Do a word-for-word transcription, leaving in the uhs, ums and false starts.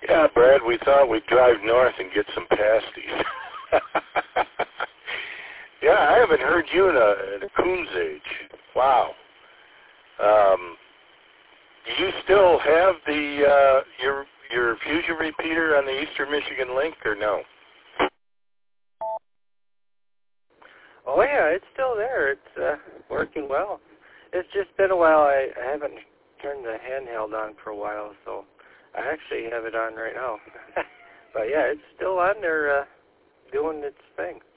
Yeah, Brad, we thought we'd drive north and get some pasties. Yeah, I haven't heard you in a, in a coon's age. Wow. Um, do you still have the uh, your your fusion repeater on the Eastern Michigan link, or no? Oh yeah, it's still there. It's uh, working well. It's just been a while. I, I haven't turned the handheld on for a while, so I actually have it on right now. But yeah, it's still on there uh, doing its thing.